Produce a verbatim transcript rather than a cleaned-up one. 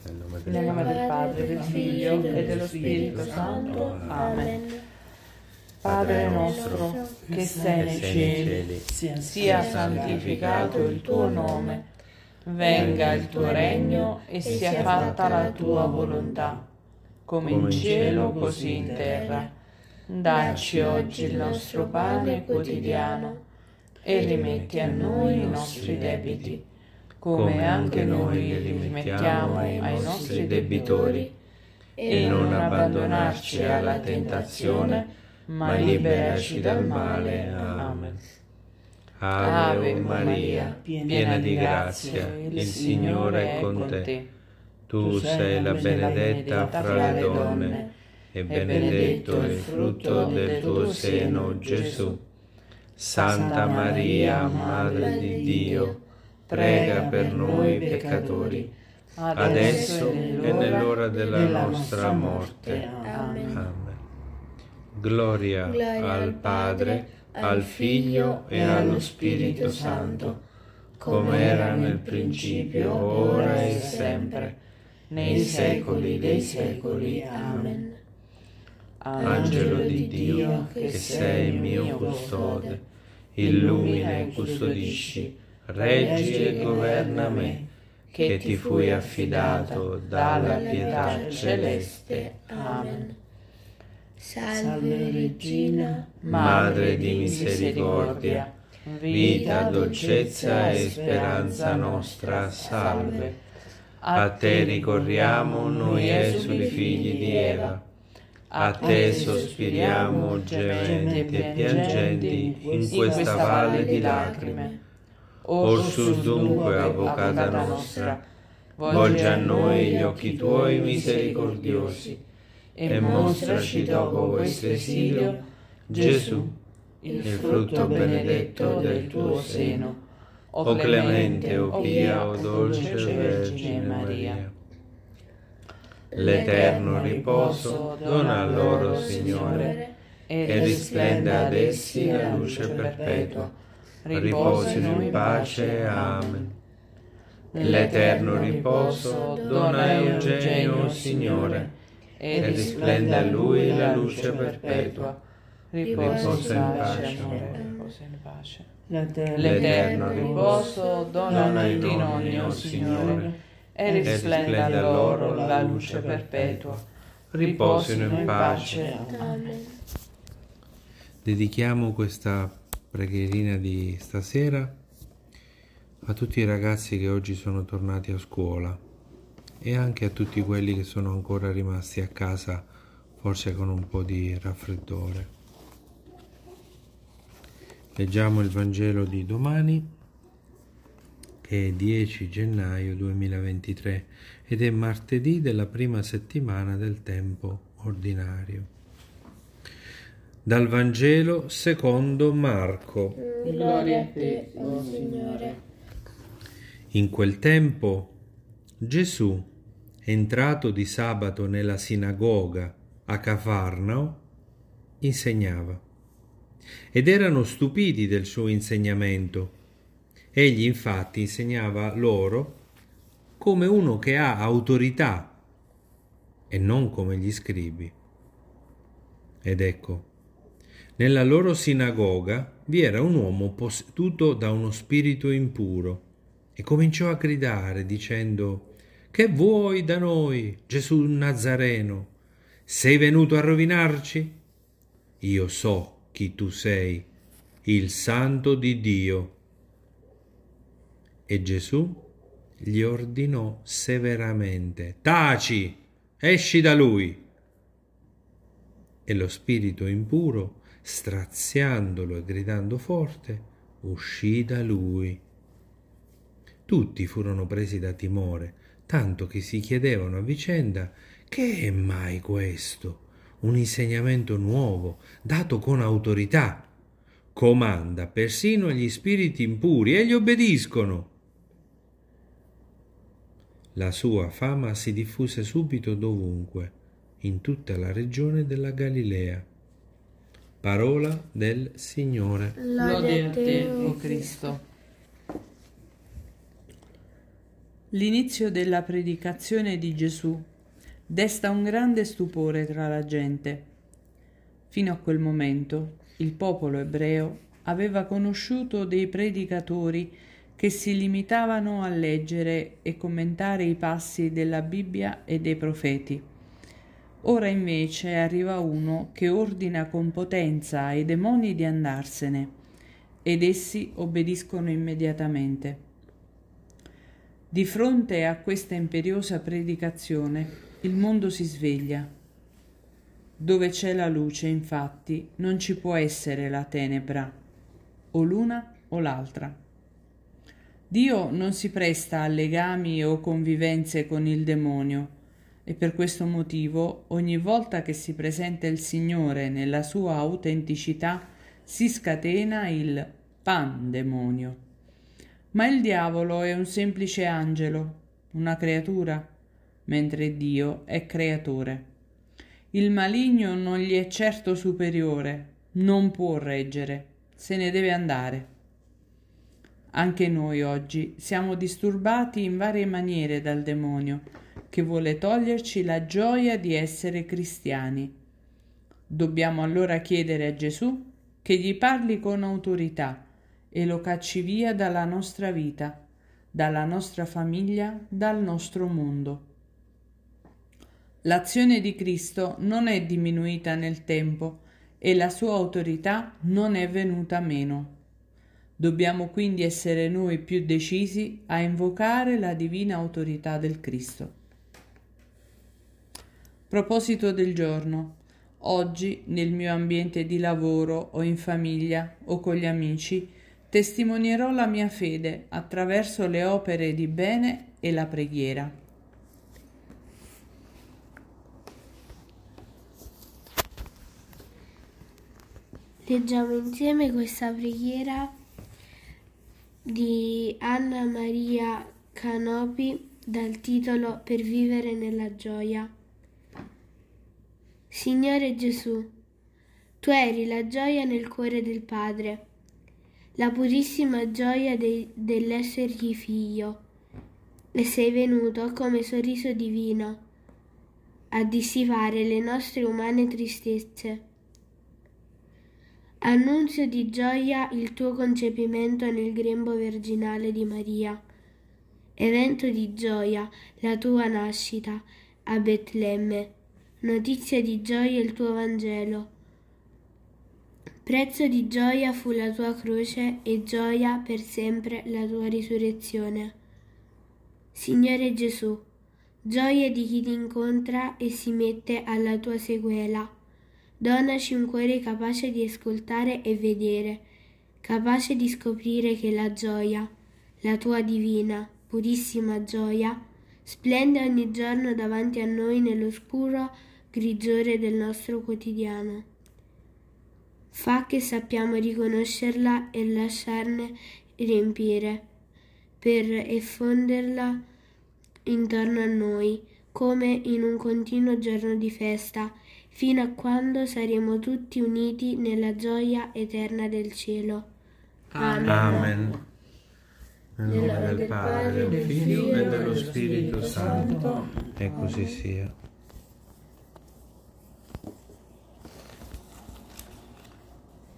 Nel nome Nel nome del Padre, del Figlio e dello Spirito Santo. Amen. Padre nostro, che sei nei cieli, sia santificato il tuo nome, venga il tuo regno e sia fatta la tua volontà, come in cielo così in terra. Dacci oggi il nostro pane quotidiano e rimetti a noi i nostri debiti, come anche noi li rimettiamo ai nostri debitori, e non abbandonarci alla tentazione, ma liberaci dal male. Amen. Ave Maria, piena di grazia, il Signore è con te. Tu sei la benedetta fra le donne, e benedetto è il frutto del tuo seno, Gesù. Santa Maria, Madre di Dio, prega per noi peccatori, adesso e nell'ora della nostra morte. Amen. Gloria al Padre, al Figlio e allo Spirito Santo, come era nel principio, ora e sempre, nei secoli dei secoli. Amen. Angelo di Dio, che sei mio custode, illumina e custodisci, reggi e governa me, che ti fui affidato dalla pietà celeste. Amen. Salve Regina, Madre di misericordia, vita, dolcezza e speranza nostra, salve. A te ricorriamo noi esuli figli di Eva, a te sospiriamo gementi e piangenti in questa valle di lacrime. Orsù dunque, avvocata nostra, volgi a noi gli occhi tuoi misericordiosi, e mostraci dopo questo esilio Gesù, il frutto benedetto del tuo seno. O clemente, o pia, o dolce Vergine Maria. L'eterno riposo dona loro, Signore, e risplenda ad essi la luce perpetua. Riposino in pace. Amen. L'eterno riposo dona a Eugenio, Signore, e risplenda a lui la luce perpetua. Riposa in pace. Riposa in pace. l'eterno riposo dona a tutti noi, o Signore, e risplenda a loro la luce perpetua. Riposino in pace. Amen. Dedichiamo questa preghierina di stasera a tutti i ragazzi che oggi sono tornati a scuola e anche a tutti quelli che sono ancora rimasti a casa, forse con un po' di raffreddore. Leggiamo il Vangelo di domani, che è dieci gennaio duemilaventitré ed è martedì della prima settimana del tempo ordinario. Dal Vangelo secondo Marco. Gloria a te, o Signore. In quel tempo Gesù, entrato di sabato nella sinagoga a Cafarnao, insegnava. Ed erano stupiti del suo insegnamento. Egli infatti insegnava loro come uno che ha autorità e non come gli scribi. Ed ecco, nella loro sinagoga vi era un uomo posseduto da uno spirito impuro e cominciò a gridare dicendo: «Che vuoi da noi, Gesù Nazareno? Sei venuto a rovinarci? Io so chi tu sei, il Santo di Dio». E Gesù gli ordinò severamente: «Taci, esci da lui!» E lo spirito impuro, straziandolo e gridando forte, uscì da lui. Tutti furono presi da timore, tanto che si chiedevano a vicenda: «Che è mai questo? Un insegnamento nuovo, dato con autorità. Comanda persino agli spiriti impuri e gli obbediscono». La sua fama si diffuse subito dovunque, in tutta la regione della Galilea. Parola del L'inizio della predicazione di Gesù desta un grande stupore tra la gente. Fino a quel momento il popolo ebreo aveva conosciuto dei predicatori che si limitavano a leggere e commentare i passi della Bibbia e dei profeti. Ora invece arriva uno che ordina con potenza ai demoni di andarsene, ed essi obbediscono immediatamente. Di fronte a questa imperiosa predicazione, il mondo si sveglia. Dove c'è la luce, infatti, non ci può essere la tenebra, o l'una o l'altra. Dio non si presta a legami o convivenze con il demonio, e per questo motivo ogni volta che si presenta il Signore nella sua autenticità si scatena il pandemonio. Ma il diavolo è un semplice angelo, una creatura, mentre Dio è creatore. Il maligno non gli è certo superiore, non può reggere, se ne deve andare. Anche noi oggi siamo disturbati in varie maniere dal demonio, che vuole toglierci la gioia di essere cristiani. Dobbiamo allora chiedere a Gesù che gli parli con autorità e lo cacci via dalla nostra vita, dalla nostra famiglia, dal nostro mondo. L'azione di Cristo non è diminuita nel tempo e la sua autorità non è venuta meno. Dobbiamo quindi essere noi più decisi a invocare la divina autorità del Cristo. Proposito del giorno. Oggi, nel mio ambiente di lavoro o in famiglia o con gli amici, testimonierò la mia fede attraverso le opere di bene e la preghiera. Leggiamo insieme questa preghiera di Anna Maria Canopi dal titolo Per vivere nella gioia. Signore Gesù, tu eri la gioia nel cuore del Padre, la purissima gioia de- dell'essergli figlio, e sei venuto come sorriso divino a dissipare le nostre umane tristezze. Annunzio di gioia il tuo concepimento nel grembo virginale di Maria, evento di gioia la tua nascita a Betlemme, notizia di gioia il tuo Vangelo. Prezzo di gioia fu la tua croce e gioia per sempre la tua risurrezione. Signore Gesù, gioia di chi ti incontra e si mette alla tua sequela. Donaci un cuore capace di ascoltare e vedere, capace di scoprire che la gioia, la tua divina, purissima gioia, splende ogni giorno davanti a noi nell'oscuro grigiore del nostro quotidiano. Fa che sappiamo riconoscerla e lasciarne riempire, per effonderla intorno a noi, come in un continuo giorno di festa, fino a quando saremo tutti uniti nella gioia eterna del cielo. Amen. Amen. Nel nome del Padre, del Figlio e dello Spirito Santo. E così sia.